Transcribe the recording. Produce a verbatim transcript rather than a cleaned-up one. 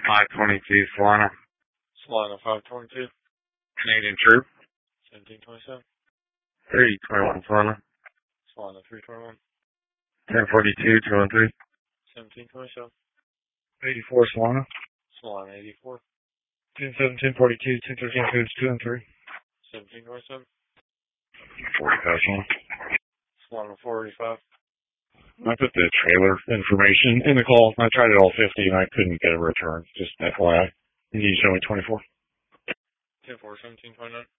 five twenty-two, Solana. Solana five twenty-two. Canadian Troop. seventeen twenty-seven. three twenty-one, Solana. Solana three twenty-one. ten forty-two, two one three. seventeen twenty-seven. eighty-four, Solana. Solana eighty-four. ten seventeen forty-two, ten thirteen codes two and three. seventeen twenty-seven. forty-five, Solana. Solana four eighty-five. I put the trailer information in the call. I tried it all fifty and I couldn't get a return. Just F Y I. You show me twenty-four. ten four, seventeen twenty-nine.